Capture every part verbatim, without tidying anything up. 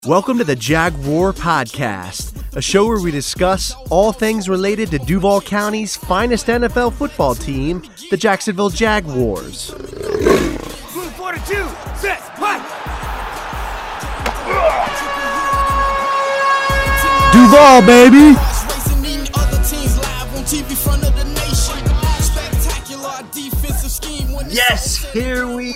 Welcome to the Jag War Podcast, a show where we discuss all things related to Duval County's finest N F L football team, the Jacksonville Jaguars. forty-two, set, fight! Duval, baby! Yes, here we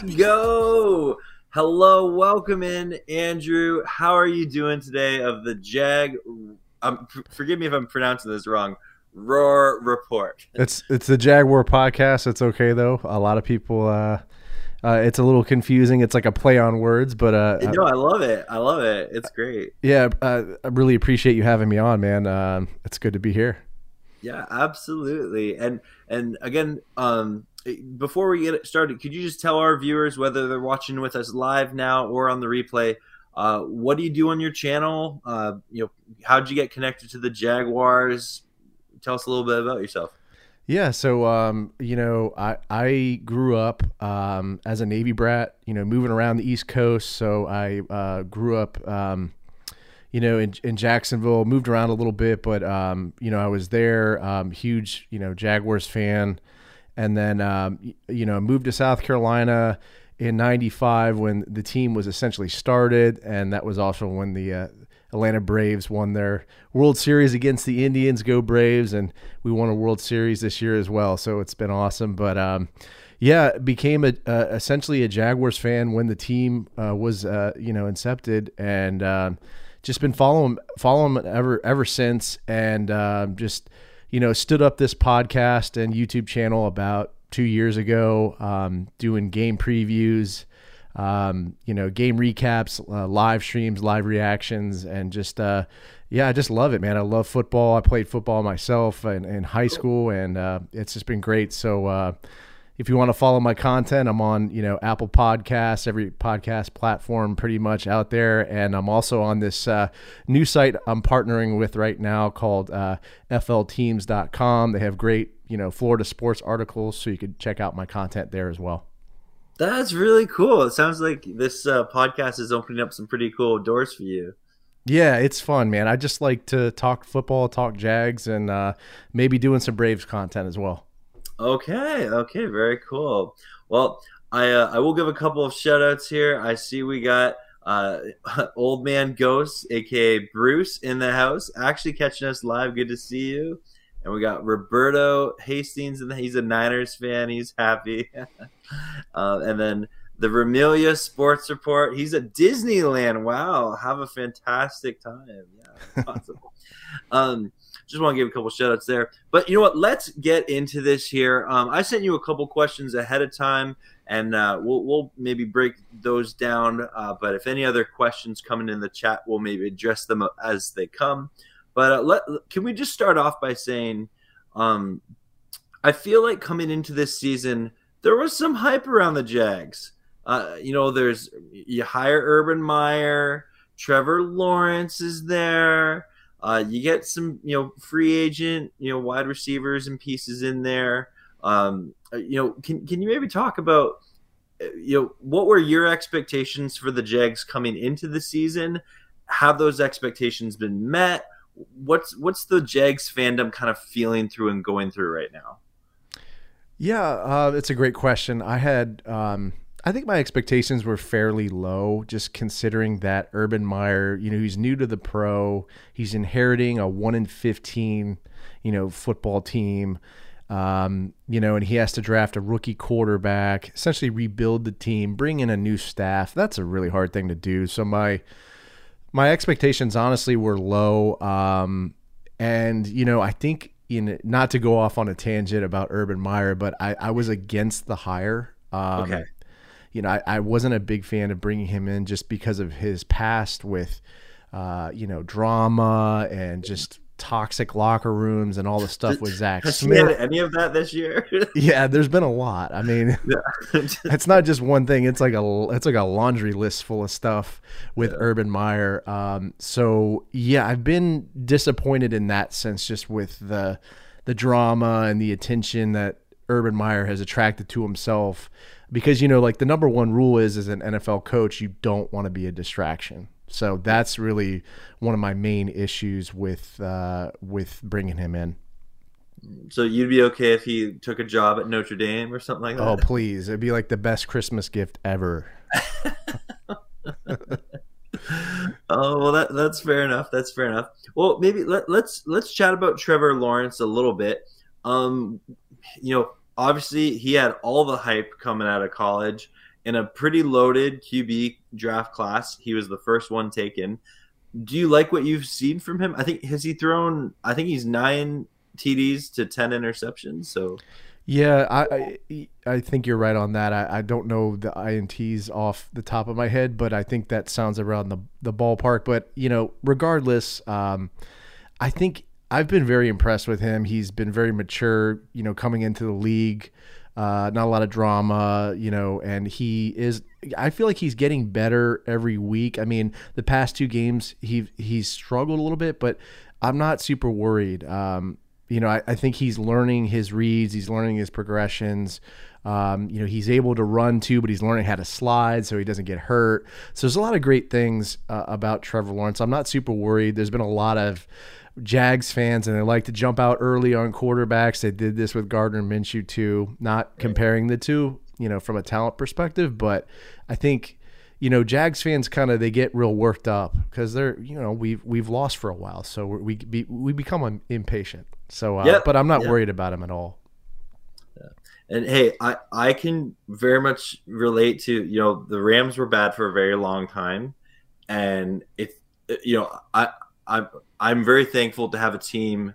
go. Hello, welcome in, Andrew. How are you doing today of the Jag, um, forgive me if I'm pronouncing this wrong, Roar Report? It's it's the Jaguar podcast. It's okay, though. A lot of people, uh, uh, it's a little confusing. It's like a play on words, but... Uh, no, I love it. I love it. It's great. Yeah, uh, I really appreciate you having me on, man. Um, it's good to be here. Yeah, absolutely. And, and again, um, before we get started, could you just tell our viewers, whether they're watching with us live now or on the replay, uh, what do you do on your channel? Uh, you know, how'd you get connected to the Jaguars? Tell us a little bit about yourself. Yeah, so um, you know, I I grew up um, as a Navy brat, you know, moving around the East Coast. So I uh, grew up, um, you know, in, in Jacksonville. Moved around a little bit, but um, you know, I was there. Um, huge, you know, Jaguars fan. And then, um, you know, moved to South Carolina in ninety-five when the team was essentially started. And that was also when the uh, Atlanta Braves won their World Series against the Indians. Go Braves. And we won a World Series this year as well. So it's been awesome. But, um, yeah, became a, uh, essentially a Jaguars fan when the team uh, was, uh, you know, incepted. And um, just been following, following them ever, ever since. And um, just... you know, stood up this podcast and YouTube channel about two years ago, um, doing game previews, um, you know, game recaps, uh, live streams, live reactions, and just, uh, yeah, I just love it, man. I love football. I played football myself in, in high school, and uh, it's just been great. So uh, if you want to follow my content, I'm on, you know, Apple Podcasts, every podcast platform pretty much out there. And I'm also on this uh, new site I'm partnering with right now called uh, F L teams dot com. They have great, you know, Florida sports articles, so you could check out my content there as well. That's really cool. It sounds like this uh, podcast is opening up some pretty cool doors for you. Yeah, it's fun, man. I just like to talk football, talk Jags, and uh, maybe doing some Braves content as well. Okay, okay, very cool. Well, I uh, I will give a couple of shout outs here. I see we got uh, Old Man Ghost, aka Bruce, in the house, actually catching us live. Good to see you. And we got Roberto Hastings, and he's a Niners fan. He's happy. uh, and then the Vermilia Sports Report. He's at Disneyland. Wow, have a fantastic time. Yeah, awesome. um, Just want to give a couple shout outs there. But you know what? Let's get into this here. Um, I sent you a couple questions ahead of time, and uh, we'll, we'll maybe break those down. Uh, but if any other questions coming in the chat, we'll maybe address them as they come. But uh, let, can we just start off by saying um, I feel like coming into this season, there was some hype around the Jags. Uh, you know, there's you hire Urban Meyer, Trevor Lawrence is there. Uh, you get some, you know, free agent, you know, wide receivers and pieces in there. Um, you know, can can you maybe talk about, you know, what were your expectations for the Jags coming into the season? Have those expectations been met? What's what's the Jags fandom kind of feeling through and going through right now? Yeah, uh, it's a great question. I had, um, I think my expectations were fairly low, just considering that Urban Meyer, you know, he's new to the pro. He's inheriting a one in fifteen, you know, football team, um, you know, and he has to draft a rookie quarterback, essentially rebuild the team, bring in a new staff. That's a really hard thing to do. So my my expectations honestly were low, um, and you know, I think. In, not to go off on a tangent about Urban Meyer, but I, I was against the hire. Um, okay. You know, I, I wasn't a big fan of bringing him in just because of his past with, uh, you know, drama and just toxic locker rooms and all the stuff with Zach Has Smith. he had any of that this year? Yeah, there's been a lot. I mean, yeah. It's not just one thing. It's like a it's like a laundry list full of stuff with yeah. Urban Meyer. Um, so yeah, I've been disappointed in that sense, just with the the drama and the attention that Urban Meyer has attracted to himself. Because, you know, like the number one rule is, as an N F L coach, you don't want to be a distraction. So that's really one of my main issues with uh, with bringing him in. So you'd be okay if he took a job at Notre Dame or something like that? Oh, please. It'd be like the best Christmas gift ever. Oh, well, that that's fair enough. That's fair enough. Well, maybe let, let's let's chat about Trevor Lawrence a little bit. Um, you know, obviously he had all the hype coming out of college in a pretty loaded Q B draft class. He was the first one taken. Do you like what you've seen from him? I think has he thrown? I think he's nine T Ds to ten interceptions. So. Yeah, I, I I think you're right on that. I, I don't know the I N Ts off the top of my head, but I think that sounds around the the ballpark. But, you know, regardless, um, I think I've been very impressed with him. He's been very mature, you know, coming into the league. Uh, not a lot of drama, you know, and he is – I feel like he's getting better every week. I mean, the past two games he he's struggled a little bit, but I'm not super worried. Um You know, I, I think he's learning his reads. He's learning his progressions. Um, you know, he's able to run too, but he's learning how to slide so he doesn't get hurt. So there's a lot of great things uh, about Trevor Lawrence. I'm not super worried. There's been a lot of Jags fans, and they like to jump out early on quarterbacks. They did this with Gardner Minshew too. Not comparing the two, you know, from a talent perspective, but I think – you know, Jags fans kind of they get real worked up because they're you know we've we've lost for a while, so we be, we become impatient. So, uh, yep. but I'm not yep. worried about him at all. Yeah. And hey, I I can very much relate to you know the Rams were bad for a very long time, and if you know I I I'm very thankful to have a team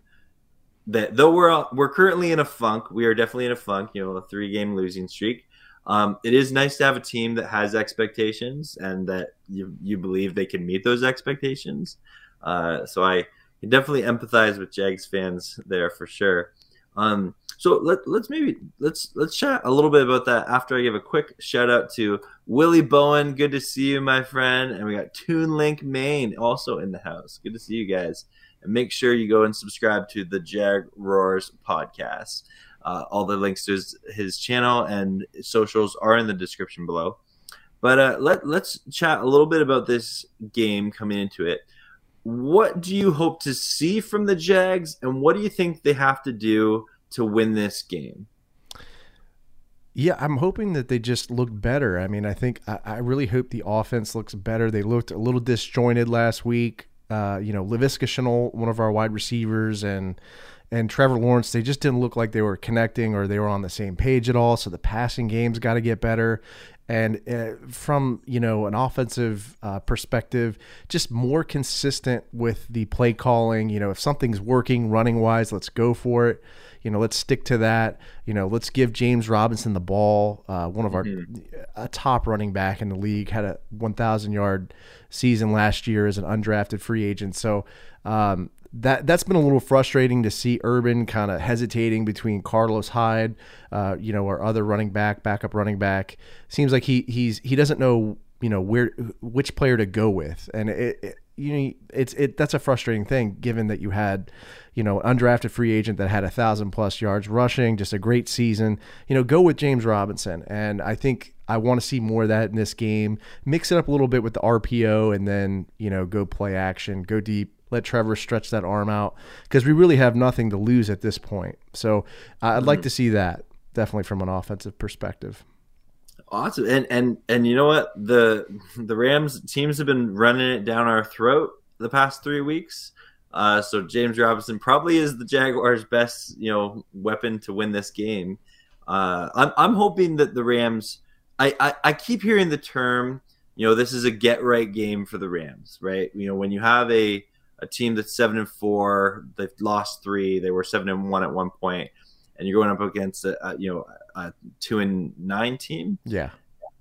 that though we're we're currently in a funk, we are definitely in a funk. You know, a three game losing streak. Um, it is nice to have a team that has expectations and that you you believe they can meet those expectations. Uh, so I can definitely empathize with Jags fans there for sure. Um, so let, let's maybe let's let's chat a little bit about that after I give a quick shout out to Willie Bowen. Good to see you, my friend. And we got Toon Link Maine also in the house. Good to see you guys. And make sure you go and subscribe to the Jag Roars podcast. Uh, all the links to his, his channel and socials are in the description below. But uh, let, let's chat a little bit about this game coming into it. What do you hope to see from the Jags, and what do you think they have to do to win this game? Yeah, I'm hoping that they just look better. I mean, I think I, I really hope the offense looks better. They looked a little disjointed last week. Uh, you know, Laviska Shenault, one of our wide receivers, and and Trevor Lawrence, they just didn't look like they were connecting or they were on the same page at all. So the passing game's got to get better. And uh, from, you know, an offensive uh, perspective, just more consistent with the play calling. You know, if something's working running-wise, let's go for it. You know, let's stick to that. You know, let's give James Robinson the ball. Uh, one of our mm-hmm. a top running back in the league, had a one thousand yard season last year as an undrafted free agent. So um, that that's been a little frustrating to see Urban kind of hesitating between Carlos Hyde, uh, you know, our other running back, backup running back. Seems like he he's he doesn't know you know where which player to go with, and it, it you know it's it that's a frustrating thing given that you had. You know, undrafted free agent that had a thousand plus yards rushing, just a great season. You know, go with James Robinson, and I think I want to see more of that in this game. Mix it up a little bit with the R P O, and then you know, go play action, go deep. Let Trevor stretch that arm out because we really have nothing to lose at this point. So I'd mm-hmm. like to see that definitely from an offensive perspective. Awesome, and and and you know what the the Rams teams have been running it down our throat the past three weeks. Uh, so James Robinson probably is the Jaguars' best, you know, weapon to win this game. Uh, I'm I'm hoping that the Rams. I, I I keep hearing the term, you know, this is a get right game for the Rams, right? You know, when you have a a team that's seven and four, they've lost three, they were seven and one at one point, and you're going up against a, a you know a two and nine team. Yeah.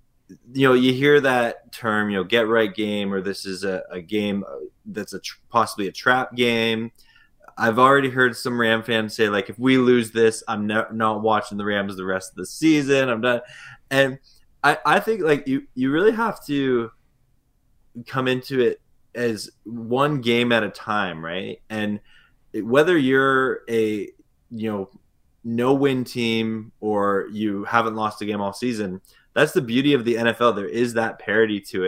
You know, you hear that term, you know, get right game, or this is a, a game that's a tr- possibly a trap game. I've already heard some Ram fans say, like, if we lose this, I'm ne- not watching the Rams the rest of the season. I'm done. And I, I think, like, you, you really have to come into it as one game at a time, right? And whether you're a, you know, no-win team or you haven't lost a game all season, that's the beauty of the N F L. There is that parity to it.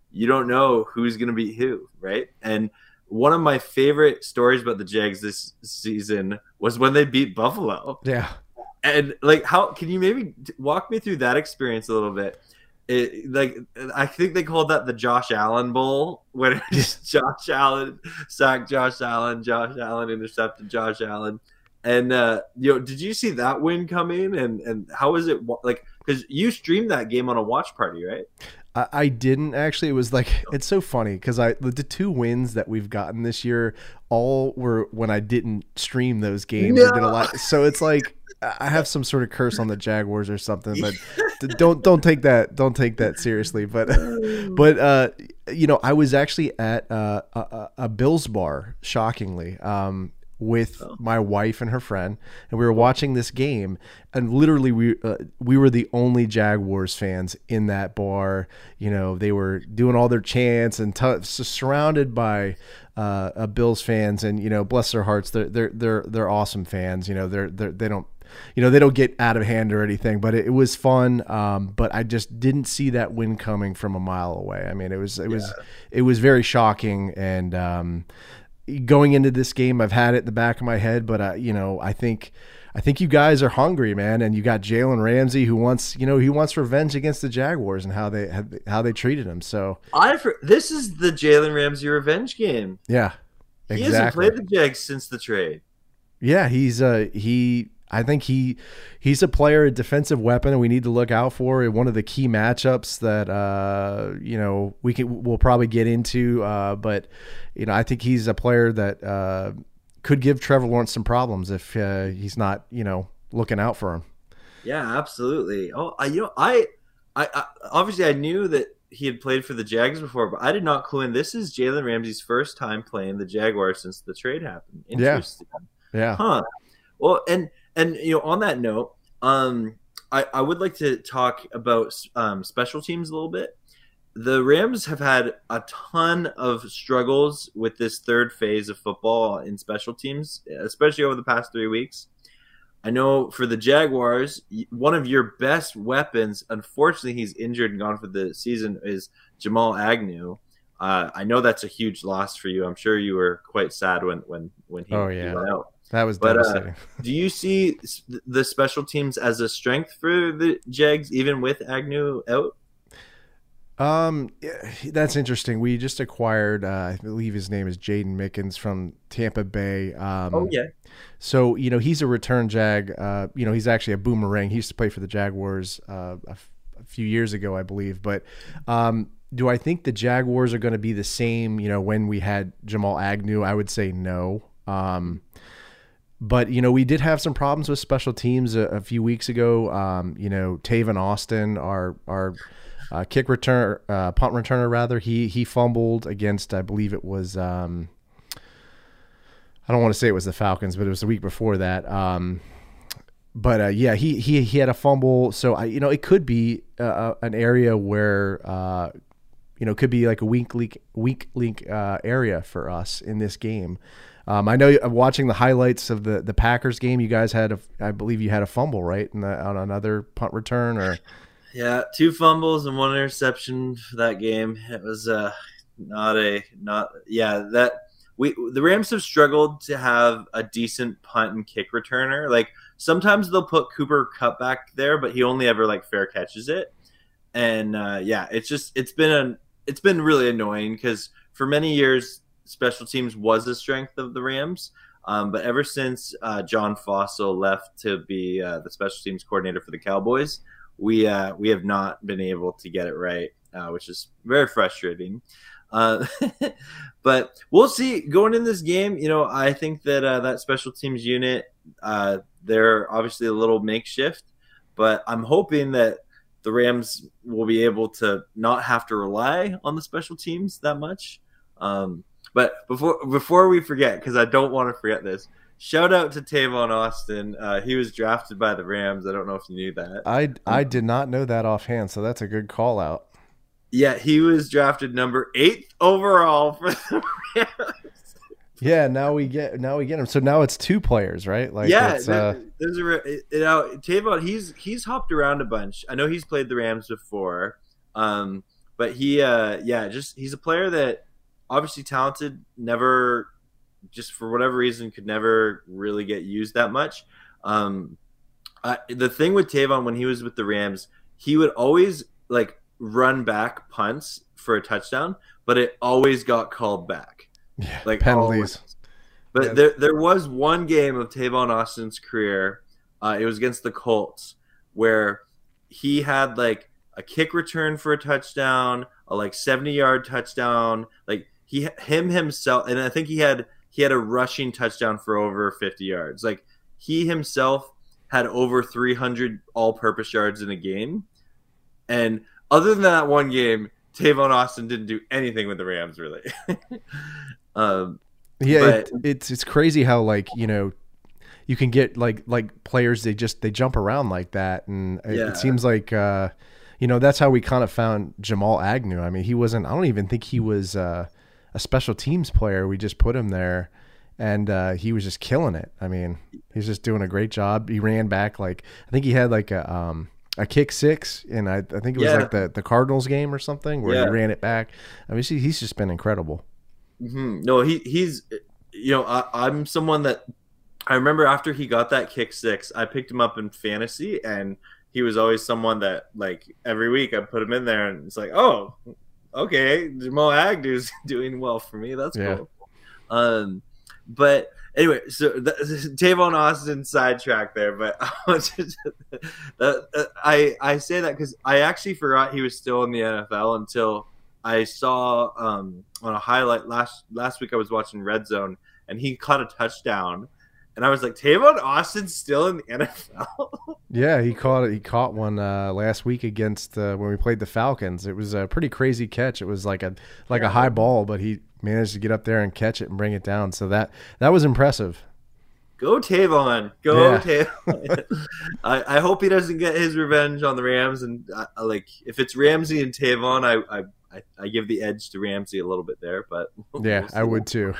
you don't know who's going to beat who, right? And one of my favorite stories about the Jags this season was when they beat Buffalo. Yeah. And like, how can you maybe walk me through that experience a little bit? It, like, I think they called that the Josh Allen Bowl, when it's Josh Allen sacked Josh Allen, Josh Allen intercepted Josh Allen. And uh, you know, did you see that win coming? And and how was it like? Because you streamed that game on a watch party, right? I, I didn't actually. It was like, it's so funny because I the, the two wins that we've gotten this year all were when I didn't stream those games. No. Or did a lot, so it's like I have some sort of curse on the Jaguars or something. But don't don't take that don't take that seriously. But but uh, you know, I was actually at uh, a, a Bills bar, shockingly. Um, with oh. my wife and her friend, and we were watching this game, and literally we uh, we were the only Jaguars fans in that bar. You know, they were doing all their chants and t- surrounded by uh, uh, Bills fans, and you know, bless their hearts, they're they're they're they're awesome fans. You know, they're they they don't. You know, they don't get out of hand or anything, but it, it was fun. Um, but I just didn't see that win coming from a mile away. I mean, it was it yeah. was it was very shocking. And um, going into this game, I've had it in the back of my head, but uh, you know, I think I think you guys are hungry, man. And you got Jalen Ramsey, who wants you know he wants revenge against the Jaguars and how they how they treated him. So I this is the Jalen Ramsey revenge game. Yeah, exactly. He hasn't played the Jags since the trade. Yeah, he's uh he. I think he he's a player, a defensive weapon, and we need to look out for one of the key matchups that uh, you know we can we'll probably get into. Uh, but you know, I think he's a player that uh, could give Trevor Lawrence some problems if uh, he's not you know looking out for him. Yeah, absolutely. Oh, I, you know, I, I, I obviously I knew that he had played for the Jags before, but I did not clue in. This is Jalen Ramsey's first time playing the Jaguars since the trade happened. Interesting. Yeah. Yeah. Huh. Well, and. And, you know, on that note, um, I, I would like to talk about um, special teams a little bit. The Rams have had a ton of struggles with this third phase of football in special teams, especially over the past three weeks. I know for the Jaguars, one of your best weapons, unfortunately, he's injured and gone for the season, is Jamal Agnew. Uh, I know that's a huge loss for you. I'm sure you were quite sad when, when, when he, oh, yeah. he went out. That was but, devastating. Uh, do you see the special teams as a strength for the Jags, even with Agnew out? Um, that's interesting. We just acquired, uh, I believe his name is Jaden Mickens from Tampa Bay. Um, oh, yeah. So, you know, he's a return Jag. Uh, you know, he's actually a boomerang. He used to play for the Jaguars uh, a, f- a few years ago, I believe. But um, do I think the Jaguars are going to be the same, you know, when we had Jamal Agnew? I would say no. Um But, you know, we did have some problems with special teams a, a few weeks ago. Um, you know, Taven Austin, our our uh, kick return, uh, punt returner, rather, he he fumbled against, I believe it was, um, I don't want to say it was the Falcons, but it was the week before that. Um, but, uh, yeah, he, he he had a fumble. So, I you know, it could be uh, an area where, uh, you know, could be like a weak link, weak link uh, area for us in this game. Um, I know watching the highlights of the, the Packers game, you guys had, a, I believe you had a fumble, right, in the, on another punt return, or yeah, two fumbles and one interception for that game. It was uh, not a not yeah that we the Rams have struggled to have a decent punt and kick returner. Like sometimes they'll put Cooper Kupp back there, but he only ever like fair catches it, and uh, yeah, it's just it's been a it's been really annoying because for many years, special teams was a strength of the Rams, um, but ever since uh, John Fossil left to be uh, the special teams coordinator for the Cowboys, we uh, we have not been able to get it right, uh, which is very frustrating. Uh, but we'll see going in this game. You know, I think that uh, that special teams unit, uh, they're obviously a little makeshift, but I'm hoping that the Rams will be able to not have to rely on the special teams that much. Um, But before before we forget, because I don't want to forget this, shout out to Tavon Austin. Uh, he was drafted by the Rams. I don't know if you knew that. I, I did not know that offhand, so that's a good call out. Yeah, he was drafted number eighth overall for the Rams. Yeah, now we get now we get him. So now it's two players, right? Like yeah, it's, there, uh, there's a you know Tavon. He's he's hopped around a bunch. I know he's played the Rams before. Um, but he, uh, yeah, just he's a player that obviously talented, never, just for whatever reason, could never really get used that much. Um, I, the thing with Tavon when he was with the Rams, he would always like run back punts for a touchdown, but it always got called back. Yeah, like penalties. Always. But yeah. there there was one game of Tavon Austin's career. Uh, it was against the Colts where he had like a kick return for a touchdown, a like seventy yard touchdown. Like he him himself, and I think he had he had a rushing touchdown for over fifty yards. Like he himself had over three hundred all-purpose yards in a game. And other than that one game, Tavon Austin didn't do anything with the Rams, really. um, yeah, but, it, it's it's crazy how, like, you know, you can get, like, like players, they just they jump around like that. And it, yeah. it seems like, uh, you know, that's how we kind of found Jamal Agnew. I mean, he wasn't – I don't even think he was uh, a special teams player. We just put him there. And uh, he was just killing it. I mean, he was just doing a great job. He ran back like I think he had like a um, a kick six, and I, I think it was yeah. like the, the Cardinals game or something where yeah. he ran it back. I mean, he's just been incredible. Mm-hmm. No, he he's you know I, I'm someone that I remember after he got that kick six, I picked him up in fantasy, and he was always someone that like every week I put him in there, and it's like, oh, okay, Jamal Agnew's doing well for me. That's yeah. cool. Um. But anyway, so the, Tavon Austin sidetrack there, but just, uh, I I say that because I actually forgot he was still in the N F L until I saw um, on a highlight last last week. I was watching Red Zone and he caught a touchdown, and I was like, Tavon Austin's still in the N F L. Yeah, he caught it. He caught one uh, last week against uh, when we played the Falcons. It was a pretty crazy catch. It was like a like yeah. a high ball, but he managed to get up there and catch it and bring it down. So that that was impressive. Go Tavon, go yeah. Tavon. I, I hope he doesn't get his revenge on the Rams. And uh, like, if it's Ramsey and Tavon, I, I I give the edge to Ramsey a little bit there. But yeah, we'll I would too.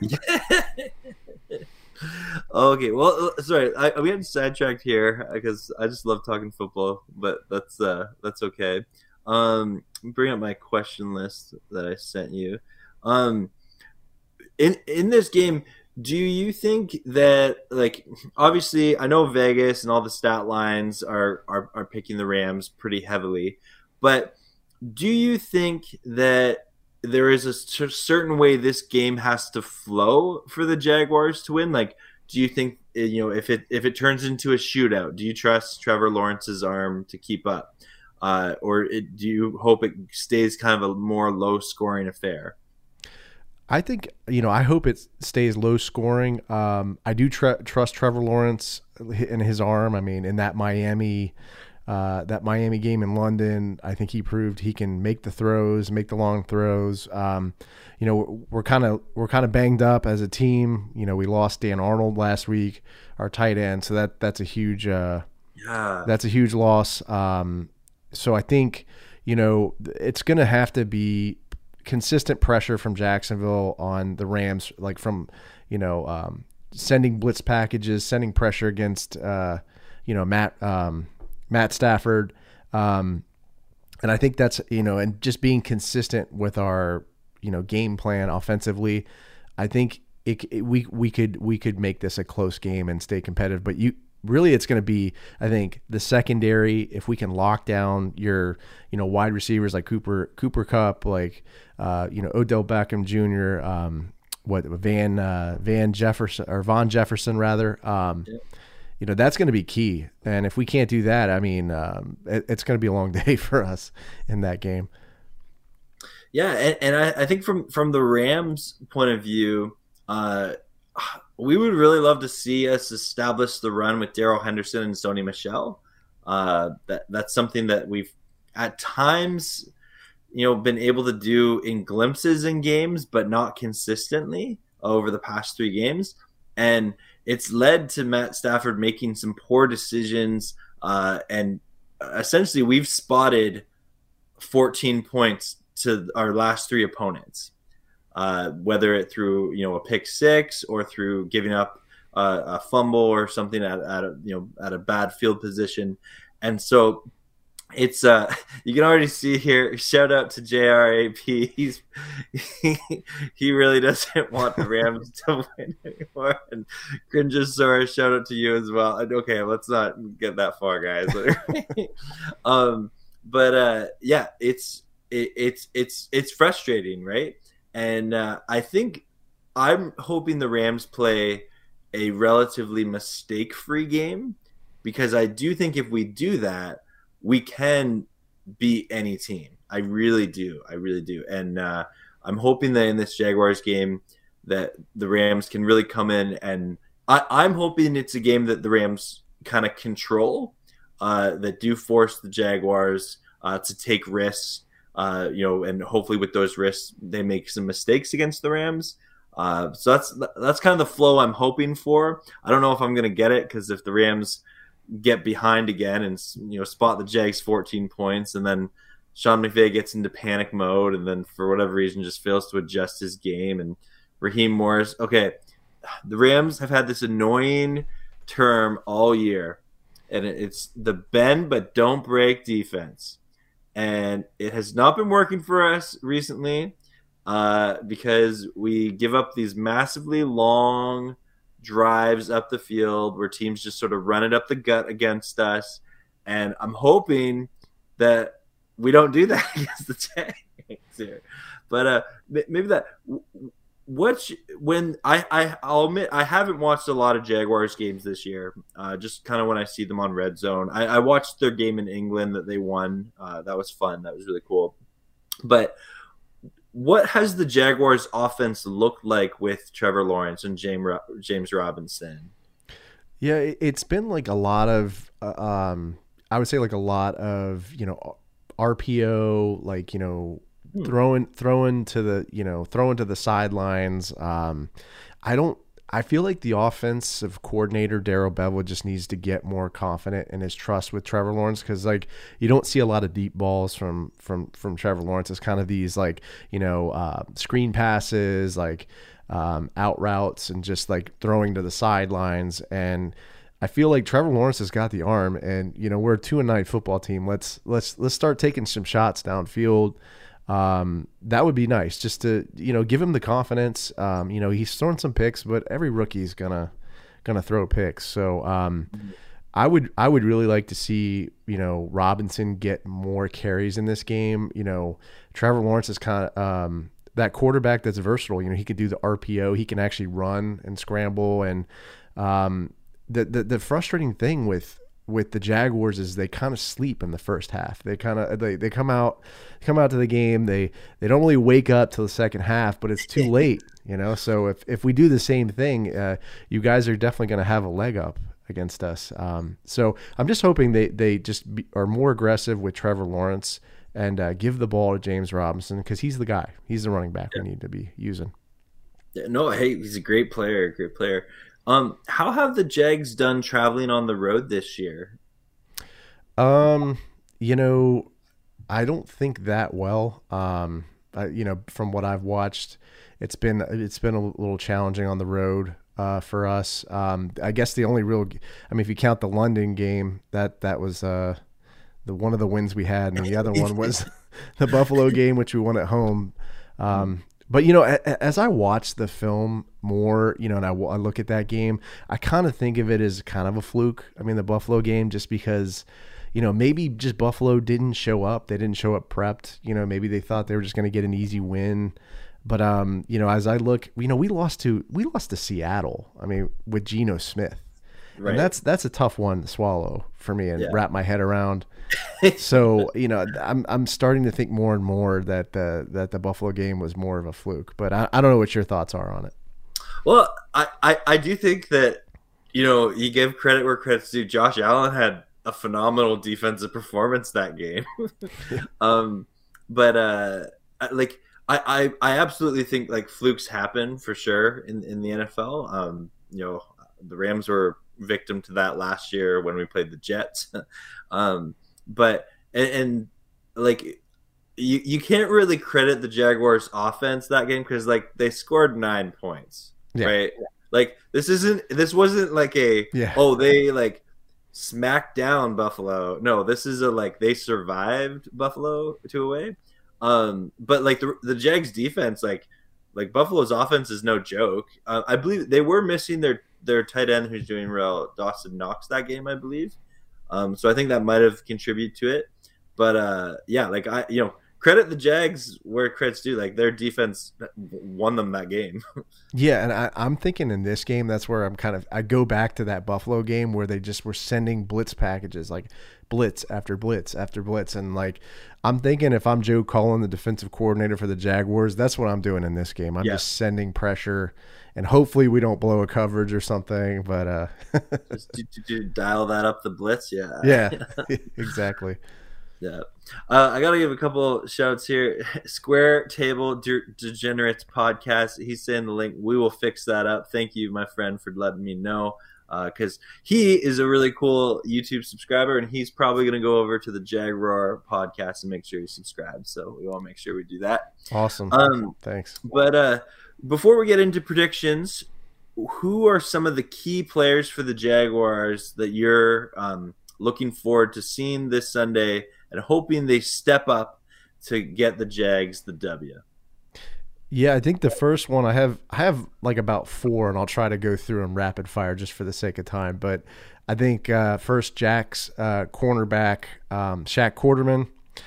Okay, well, sorry, I, we had sidetracked here because I just love talking football, but that's uh, that's okay. Um, bring up my question list that I sent you. Um, in in this game, do you think that, like, obviously I know Vegas and all the stat lines are are, are picking the Rams pretty heavily, but do you think that there is a certain way this game has to flow for the Jaguars to win? Like, do you think, you know, if it if it turns into a shootout, do you trust Trevor Lawrence's arm to keep up, uh, or it, do you hope it stays kind of a more low scoring affair? I think, you know, I hope it stays low scoring. Um, I do tr- trust Trevor Lawrence and his arm. I mean, in that Miami, uh, that Miami game in London, I think he proved he can make the throws, make the long throws. Um, you know, we're kind of we're kind of banged up as a team. You know, we lost Dan Arnold last week, our tight end, so that that's a huge uh, yeah, that's a huge loss. Um, so I think, you know, it's going to have to be consistent pressure from Jacksonville on the Rams, like from, you know, um, sending blitz packages, sending pressure against, uh, you know, Matt um, Matt Stafford. Um, and I think that's, you know, and just being consistent with our, you know, game plan offensively. I think it, it, we we could we could make this a close game and stay competitive. But you really, it's going to be, I think, the secondary. If we can lock down your, you know, wide receivers like Cooper Cooper Kupp, like uh, you know, Odell Beckham Junior, um, what Van uh, Van Jefferson or Von Jefferson rather. Um, yeah. You know, that's going to be key. And if we can't do that, I mean, um, it, it's going to be a long day for us in that game. Yeah, and, and I, I think from from the Rams' point of view, uh, we would really love to see us establish the run with Darrell Henderson and Sony Michel. Uh, that that's something that we've at times, you know, been able to do in glimpses in games, but not consistently over the past three games. And it's led to Matt Stafford making some poor decisions. Uh, and essentially, we've spotted fourteen points to our last three opponents. Uh, whether it through, you know, a pick six or through giving up uh, a fumble or something at, at a, you know, at a bad field position. And so it's uh you can already see here, shout out to J R A P. He's he, he really doesn't want the Rams to win anymore. And Cringeosaurus, shout out to you as well. And okay, let's not get that far, guys. um but uh yeah, it's it, it's it's it's frustrating, right? And uh I think I'm hoping the Rams play a relatively mistake-free game, because I do think if we do that, we can beat any team. I really do. I really do. And uh, I'm hoping that in this Jaguars game that the Rams can really come in, and I, I'm hoping it's a game that the Rams kind of control, uh, that do force the Jaguars uh, to take risks, uh, you know, and hopefully with those risks, they make some mistakes against the Rams. Uh, so that's that's kind of the flow I'm hoping for. I don't know if I'm going to get it, because if the Rams get behind again and, you know, spot the Jags fourteen points, and then Sean McVay gets into panic mode, and then for whatever reason just fails to adjust his game, and Raheem Morris. Okay, the Rams have had this annoying term all year, and it's the bend but don't break defense, and it has not been working for us recently, uh, because we give up these massively long drives up the field where teams just sort of run it up the gut against us. And I'm hoping that we don't do that against the Jags here. But uh, maybe that what when I, I I'll admit I haven't watched a lot of Jaguars games this year. Uh, just kind of when I see them on Red Zone. I, I watched their game in England that they won. Uh, that was fun. That was really cool. But what has the Jaguars offense looked like with Trevor Lawrence and James James Robinson? Yeah, it's been like a lot of, uh, um, I would say like a lot of, you know, R P O, like, you know, hmm. throwing, throwing to the, you know, throwing to the sidelines. Um, I don't, I feel like the offensive coordinator, Darrell Bevell, just needs to get more confident in his trust with Trevor Lawrence, because like you don't see a lot of deep balls from from from Trevor Lawrence. It's kind of these like, you know, uh, screen passes, like um, out routes, and just like throwing to the sidelines. And I feel like Trevor Lawrence has got the arm, and you know, we're a two and nine football team. Let's let's let's start taking some shots downfield. Um, that would be nice, just to, you know, give him the confidence. Um, you know, he's thrown some picks, but every rookie's gonna gonna throw picks. So um, I would I would really like to see, you know, Robinson get more carries in this game. You know, Trevor Lawrence is kind of um, that quarterback that's versatile. You know, he can do the R P O, he can actually run and scramble. And um, the, the the frustrating thing with with the Jaguars is they kind of sleep in the first half. They kind of they, they come out come out to the game. They they don't really wake up till the second half, but it's too late, you know. So if if we do the same thing, uh, you guys are definitely going to have a leg up against us. Um, so I'm just hoping they they just be, are more aggressive with Trevor Lawrence and uh, give the ball to James Robinson, because he's the guy. He's the running back yeah. we need to be using. Yeah, no, hey, he's a great player, great player. Um, how have the Jags done traveling on the road this year? Um, you know, I don't think that well. Um, I, you know, from what I've watched, it's been it's been a little challenging on the road uh, for us. Um, I guess the only real, I mean, if you count the London game, that that was uh, the one of the wins we had, and the other one was the Buffalo game, which we won at home. Um, But, you know, as I watch the film more, you know, and I, I look at that game, I kind of think of it as kind of a fluke. I mean, the Buffalo game, just because, you know, maybe just Buffalo didn't show up. They didn't show up prepped. You know, maybe they thought they were just going to get an easy win. But, um, you know, as I look, you know, we lost to we lost to Seattle, I mean, with Geno Smith. Right. And that's that's a tough one to swallow for me and yeah. wrap my head around. So, you know, I'm I'm starting to think more and more that the that the Buffalo game was more of a fluke. But I, I don't know what your thoughts are on it. Well, I, I, I do think that, you know, you give credit where credit's due. Josh Allen had a phenomenal defensive performance that game. um, but uh, like I, I I absolutely think like flukes happen for sure in in the N F L. Um, you know, the Rams were victim to that last year when we played the Jets. um, but and, and like you you can't really credit the Jaguars offense that game, because like they scored nine points, yeah. right? Like this isn't this wasn't like a yeah. oh they like smacked down Buffalo. No, this is a like they survived Buffalo two away. Um, but like the the Jags defense, like like Buffalo's offense is no joke. Uh, I believe they were missing their their tight end who's doing well, Dawson Knox, that game, I believe. Um, so I think that might have contributed to it. But uh, yeah, like I, you know, credit the Jags where credit's due. Like their defense won them that game. Yeah, and I, I'm thinking in this game, that's where I'm kind of I go back to that Buffalo game where they just were sending blitz packages, like blitz after blitz after blitz, and like I'm thinking if I'm Joe Cullen, the defensive coordinator for the Jaguars, that's what I'm doing in this game. I'm Yeah. just sending pressure, and hopefully we don't blow a coverage or something. But uh, Just to, to, to dial that up the blitz, yeah, yeah, exactly. Yeah, uh, I gotta give a couple shouts here. Square Table De- Degenerates podcast. He's saying the link. We will fix that up. Thank you, my friend, for letting me know. Because uh, he is a really cool YouTube subscriber, and he's probably gonna go over to the Jaguar podcast and make sure he subscribes. So we want to make sure we do that. Awesome. Um, Thanks. But uh, before we get into predictions, who are some of the key players for the Jaguars that you're um, looking forward to seeing this Sunday and hoping they step up to get the Jags the W? Yeah, I think the first one I have I have like about four, and I'll try to go through them rapid fire just for the sake of time. But I think uh, first Jack's uh, cornerback, um, Shaq Quarterman.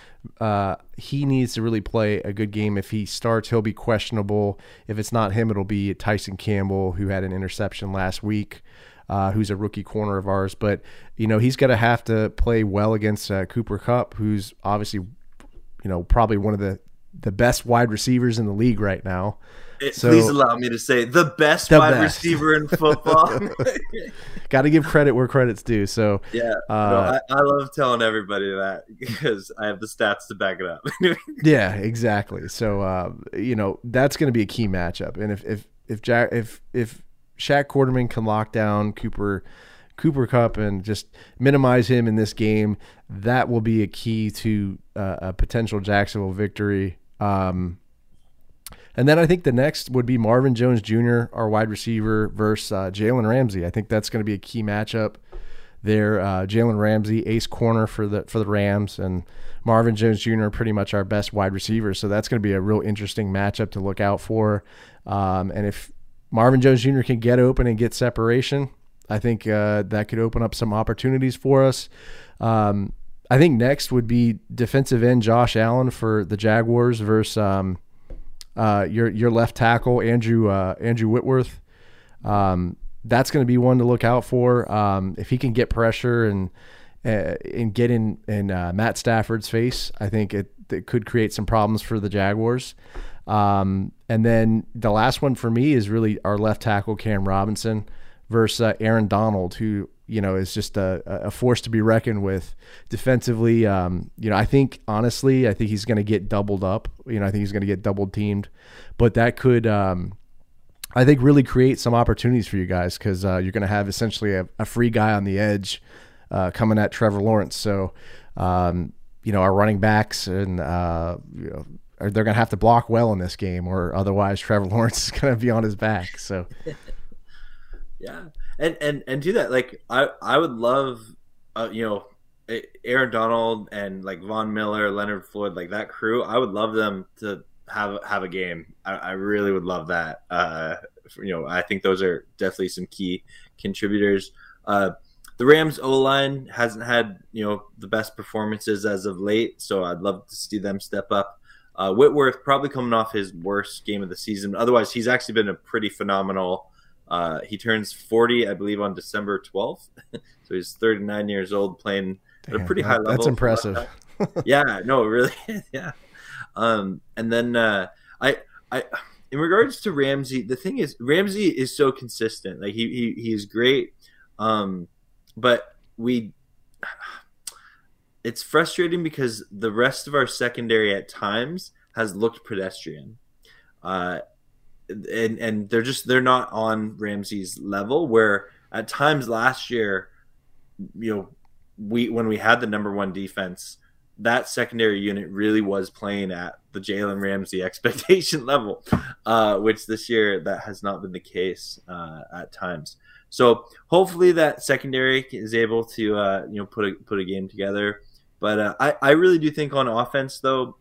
Uh, he needs to really play a good game. If he starts, he'll be questionable. If it's not him, it'll be Tyson Campbell, who had an interception last week. Uh, who's a rookie corner of ours, but you know he's going to have to play well against uh, Cooper Kupp, who's obviously, you know, probably one of the, the best wide receivers in the league right now. It, so, please allow me to say the best the wide best. receiver in football. Got to give credit where credit's due. So yeah, uh, no, I, I love telling everybody that because I have the stats to back it up. yeah, exactly. So uh, you know that's going to be a key matchup, and if if if Jack if if Shaq Quarterman can lock down Cooper Cooper Kupp and just minimize him in this game, that will be a key to uh, a potential Jacksonville victory. Um, and then I think the next would be Marvin Jones Junior, our wide receiver, versus uh, Jalen Ramsey. I think that's going to be a key matchup there. Uh, Jalen Ramsey, ace corner for the for the Rams, and Marvin Jones Junior pretty much our best wide receiver. So that's going to be a real interesting matchup to look out for. Um, and if Marvin Jones Junior can get open and get separation, I think uh, that could open up some opportunities for us. Um, I think next would be defensive end Josh Allen for the Jaguars versus um, uh, your your left tackle Andrew uh, Andrew Whitworth. Um, that's going to be one to look out for. Um, if he can get pressure and uh, and get in in uh, Matt Stafford's face, I think it, it could create some problems for the Jaguars. Um, and then the last one for me is really our left tackle Cam Robinson versus uh, Aaron Donald, who, you know, is just a, a force to be reckoned with defensively. Um, you know, I think honestly, I think he's going to get doubled up. You know, I think he's going to get double teamed, but that could, um, I think, really create some opportunities for you guys because uh, you're going to have essentially a, a free guy on the edge uh, coming at Trevor Lawrence. So, um, you know, our running backs and uh, you know. Or they're going to have to block well in this game, or otherwise Trevor Lawrence is going to be on his back. So, yeah, and and and do that. Like I I would love, uh, you know, Aaron Donald and like Von Miller, Leonard Floyd, like that crew. I would love them to have have a game. I, I really would love that. Uh, you know, I think those are definitely some key contributors. Uh, the Rams O-line hasn't had, you know, the best performances as of late, so I'd love to see them step up. Uh, Whitworth probably coming off his worst game of the season. Otherwise, he's actually been a pretty phenomenal. Uh, he turns forty, I believe, on December twelfth. So he's thirty-nine years old, playing damn, at a pretty that, high level. That's impressive. yeah, no, really, yeah. Um, and then uh, I, I, in regards to Ramsey, the thing is, Ramsey is so consistent. Like he, he, he is great. Um, but we. It's frustrating because the rest of our secondary at times has looked pedestrian, uh, and and they're just they're not on Ramsey's level. Where at times last year, you know, we when we had the number one defense, that secondary unit really was playing at the Jalen Ramsey expectation level, uh, which this year that has not been the case uh, at times. So hopefully that secondary is able to uh, you know put a put a game together. But uh, I I really do think on offense though,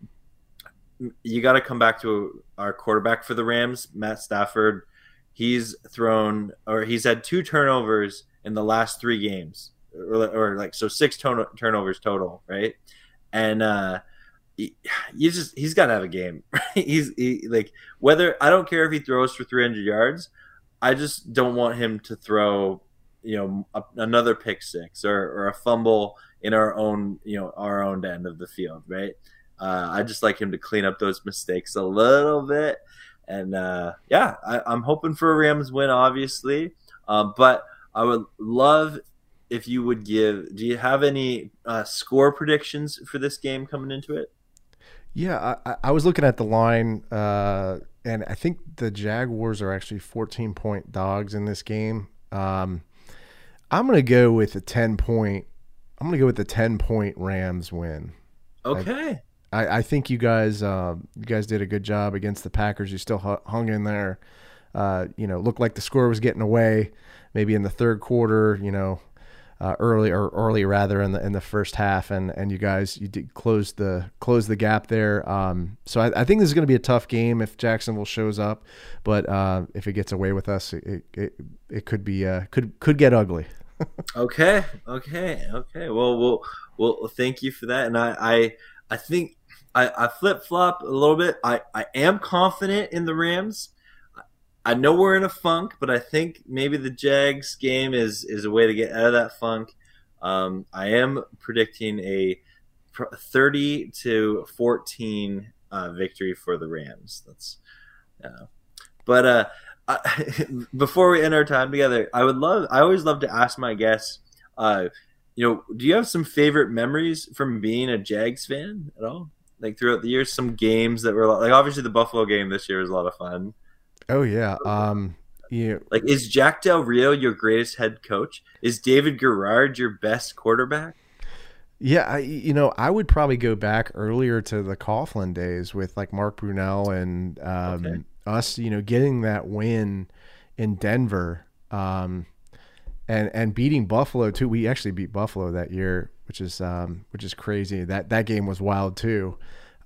you got to come back to our quarterback for the Rams, Matt Stafford. He's thrown or he's had two turnovers in the last three games, or, or like so six turn- turnovers total, right? And uh, he, you just he's got to have a game. he's he, like whether I don't care if he throws for three hundred yards, I just don't want him to throw you know a, another pick six or, or a fumble in our own you know our own end of the field, right? Uh, I just like him to clean up those mistakes a little bit. And, uh, yeah, I, I'm hoping for a Rams win, obviously. Uh, but I would love if you would give – do you have any uh, score predictions for this game coming into it? Yeah, I, I was looking at the line, uh, and I think the Jaguars are actually fourteen-point dogs in this game. Um, I'm going to go with a ten-point – I'm going to go with the ten-point Rams win. Okay. I, I, I think you guys, uh, you guys did a good job against the Packers. You still hung in there. Uh, you know, looked like the score was getting away. Maybe in the third quarter, you know, uh, early or early rather in the in the first half, and, and you guys you did close the close the gap there. Um, so I, I think this is going to be a tough game if Jacksonville shows up, but uh, if it gets away with us, it it, it could be uh, could could get ugly. okay, okay, okay. Well, well, well. Thank you for that, and I I, I think. I, I flip-flop a little bit. I, I am confident in the Rams. I know we're in a funk, but I think maybe the Jags game is, is a way to get out of that funk. Um, I am predicting a thirty to fourteen uh, victory for the Rams. That's, uh, but uh, I, before we end our time together, I would love. I always love to ask my guests. Uh, you know, do you have some favorite memories from being a Jags fan at all? Like throughout the years, some games that were like obviously the Buffalo game this year was a lot of fun. Oh yeah, um, yeah. Like, is Jack Del Rio your greatest head coach? Is David Garrard your best quarterback? Yeah, I, you know, I would probably go back earlier to the Coughlin days with like Mark Brunell and um, okay. us. You know, getting that win in Denver um, and and beating Buffalo too. We actually beat Buffalo that year, which is um, which is crazy. That that game was wild too.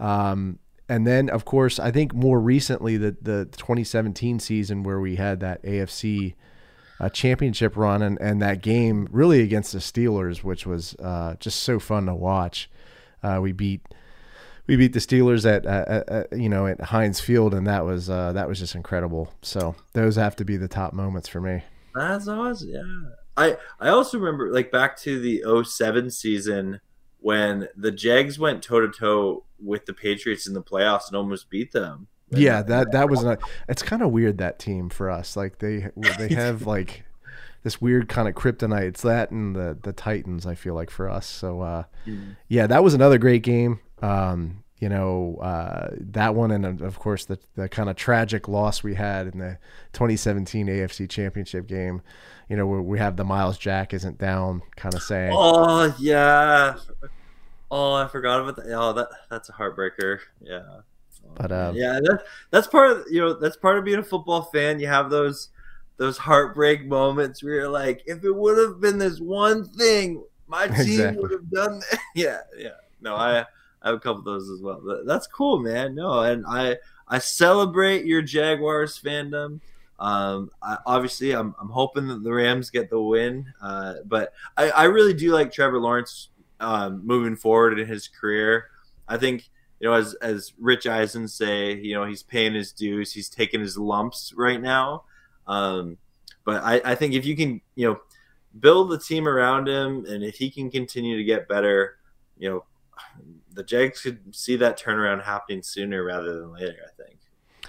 Um, and then, of course, I think more recently the the twenty seventeen season where we had that A F C uh, championship run and, and that game really against the Steelers, which was uh, just so fun to watch. Uh, we beat we beat the Steelers at, at, at you know at Heinz Field, and that was uh, that was just incredible. So those have to be the top moments for me. That's awesome. Yeah. I, I also remember like back to the oh seven season when the Jags went toe to toe with the Patriots in the playoffs and almost beat them. Yeah, that that was not. It's kind of weird, that team for us. Like they they have like this weird kind of kryptonite. It's that and the the Titans. I feel like for us. So uh, mm. yeah, that was another great game. Um, you know uh, that one, and of course the the kind of tragic loss we had in the twenty seventeen A F C Championship game. You know, where we have the Miles Jack isn't down kind of saying. Oh yeah. Oh, I forgot about that. Oh, that that's a heartbreaker. Yeah. Oh, but um, yeah, that, that's part of you know that's part of being a football fan. You have those those heartbreak moments where you're like, if it would have been this one thing, my team exactly. would have done that. Yeah, yeah. No, I, I have a couple of those as well. But that's cool, man. No, and I I celebrate your Jaguars fandom. Um, I, obviously, I'm I'm hoping that the Rams get the win. Uh, but I, I really do like Trevor Lawrence um, moving forward in his career. I think you know, as as Rich Eisen say, you know, he's paying his dues. He's taking his lumps right now. Um, but I, I think if you can, you know, build the team around him, and if he can continue to get better, you know, the Jags could see that turnaround happening sooner rather than later, I think.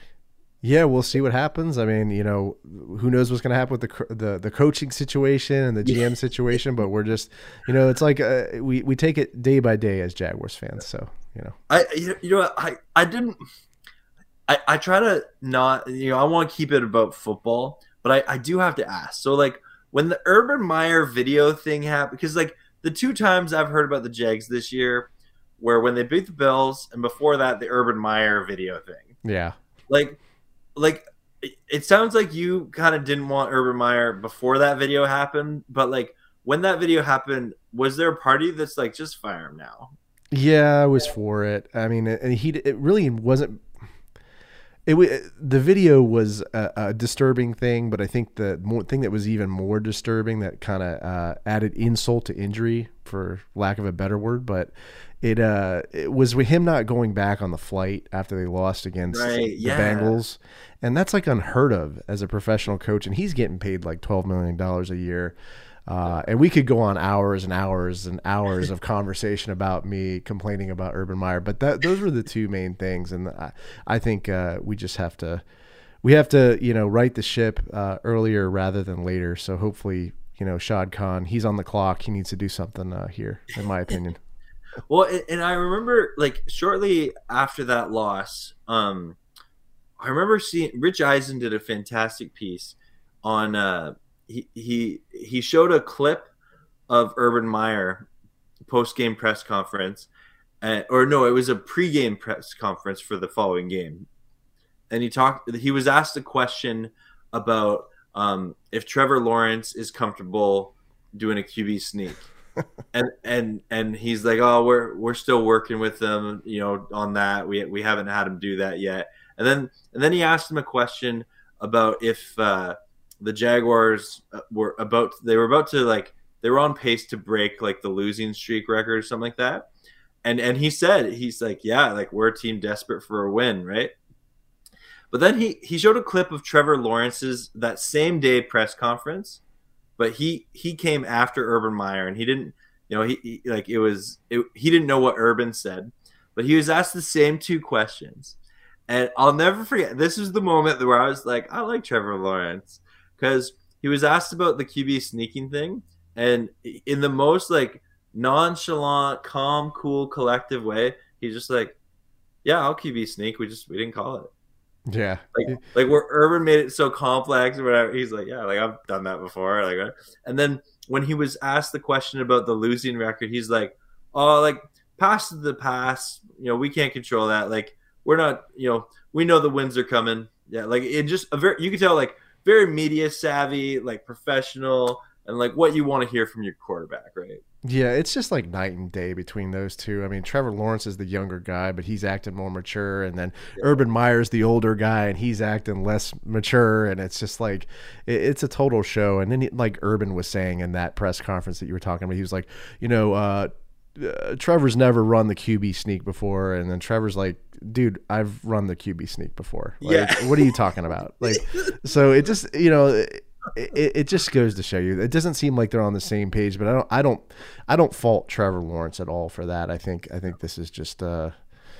Yeah, we'll see what happens. I mean, you know, who knows what's going to happen with the the the coaching situation and the G M situation, but we're just, you know, it's like uh, we we take it day by day as Jaguars fans. So, you know, I you know I I didn't I I try to not, you know, I want to keep it about football, but I I do have to ask. So like when the Urban Meyer video thing happened, because like the two times I've heard about the Jags this year, where when they beat the Bills, and before that the Urban Meyer video thing. Yeah, like. Like, it, it sounds like you kind of didn't want Urban Meyer before that video happened, but like when that video happened, was there a party that's like, just fire him now? Yeah, I was for it. I mean, and he it really wasn't. It, the video was a, a disturbing thing, but I think the more, thing that was even more disturbing that kind of uh, added insult to injury, for lack of a better word, but it uh, it was with him not going back on the flight after they lost against right, the yeah. Bengals, and that's like unheard of as a professional coach, and he's getting paid like twelve million dollars a year. Uh, and we could go on hours and hours and hours of conversation about me complaining about Urban Meyer, but that those were the two main things, and I, I think uh, we just have to, we have to, you know, right the ship uh, earlier rather than later. So hopefully, you know, Shad Khan, he's on the clock. He needs to do something uh, here, in my opinion. Well, and I remember like shortly after that loss, um, I remember seeing Rich Eisen did a fantastic piece on. Uh, He, he he showed a clip of Urban Meyer post-game press conference, uh, or no, it was a pre-game press conference for the following game, and he talked. He was asked a question about um, if Trevor Lawrence is comfortable doing a Q B sneak, and and and he's like, oh, we're we're still working with them, you know, on that. We we haven't had him do that yet, and then and then he asked him a question about if. Uh, The Jaguars were about they were about to like they were on pace to break like the losing streak record or something like that. And and he said he's like, yeah, like we're a team desperate for a win, right? But then he he showed a clip of Trevor Lawrence's that same day press conference, but he he came after Urban Meyer and he didn't, you know, he, he like it was it, he didn't know what Urban said, but he was asked the same two questions. And I'll never forget, this is the moment where I was like, I like Trevor Lawrence. Because he was asked about the Q B sneaking thing, and in the most like nonchalant, calm, cool, collective way, he's just like, "Yeah, I'll Q B sneak. We just we didn't call it." Yeah, like like where Urban made it so complex or whatever. He's like, "Yeah, like I've done that before." Like, and then when he was asked the question about the losing record, he's like, "Oh, like past the past. You know, we can't control that. Like, we're not. You know, we know the wins are coming. Yeah, like it just a very you could tell like." Very media savvy, like professional, and like what you want to hear from your quarterback, right? Yeah, it's just like night and day between those two. I mean, Trevor Lawrence is the younger guy, but he's acting more mature, and then yeah. Urban Meyer's the older guy, and he's acting less mature, and it's just like it, it's a total show. And then, he, like Urban was saying in that press conference that you were talking about, he was like, you know, uh, uh, Trevor's never run the Q B sneak before, and then Trevor's like, dude, I've run the Q B sneak before. Like, yeah. What are you talking about? Like, so it just, you know, it, it, it just goes to show you, it doesn't seem like they're on the same page, but I don't, I don't, I don't fault Trevor Lawrence at all for that. I think, I think this is just, uh,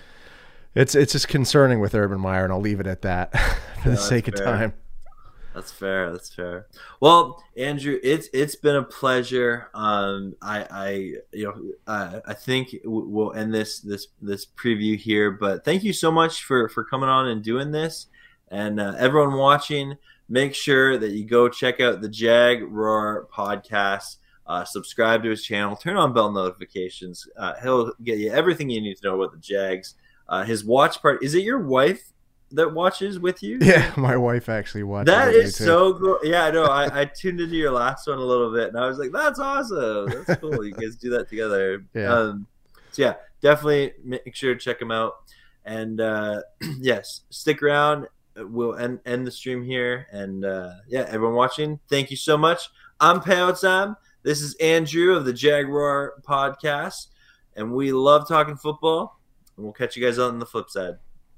it's, it's just concerning with Urban Meyer, and I'll leave it at that for yeah, the sake of fair. time. That's fair. That's fair. Well, Andrew, it's it's been a pleasure. Um, I, I you know, uh, I think we'll end this this this preview here. But thank you so much for for coming on and doing this. And uh, everyone watching, make sure that you go check out the Jag Roar podcast. Uh, subscribe to his channel. Turn on bell notifications. Uh, he'll get you everything you need to know about the Jags. Uh, his watch party. Is it your wife that watches with you? Yeah, my wife actually watches. That is so cool. Yeah, I know. I, I tuned into your last one a little bit, and I was like, "That's awesome. That's cool. You guys do that together." Yeah. Um, so yeah, definitely make sure to check them out. And uh, yes, stick around. We'll end end the stream here. And uh, yeah, everyone watching, thank you so much. I'm Peo Sam. This is Andrew of the Jaguar podcast, and we love talking football. And we'll catch you guys on the flip side.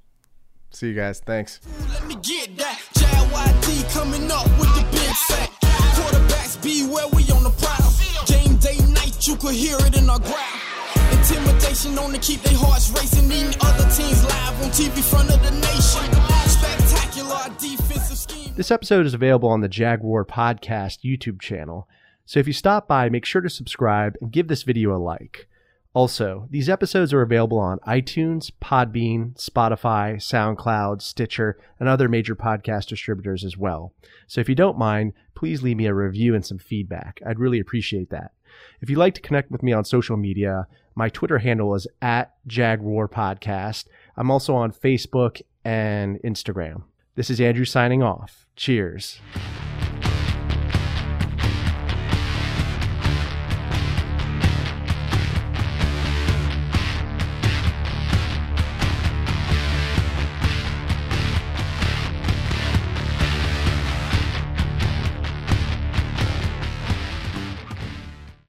See you guys. Thanks. Let me get that. J Y D coming up with the big sack. Quarterbacks beware, we on the prowl. Game day night, you could hear it in our growl. Intimidation on to keep their hearts racing. Eating other teams live on T V front of the nation. Spectacular defensive scheme. This episode is available on the Jaguar Podcast YouTube channel. So if you stop by, make sure to subscribe and give this video a like. Also, these episodes are available on iTunes, Podbean, Spotify, SoundCloud, Stitcher, and other major podcast distributors as well. So if you don't mind, please leave me a review and some feedback. I'd really appreciate that. If you'd like to connect with me on social media, my Twitter handle is at Jaguar Podcast. I'm also on Facebook and Instagram. This is Andrew signing off. Cheers.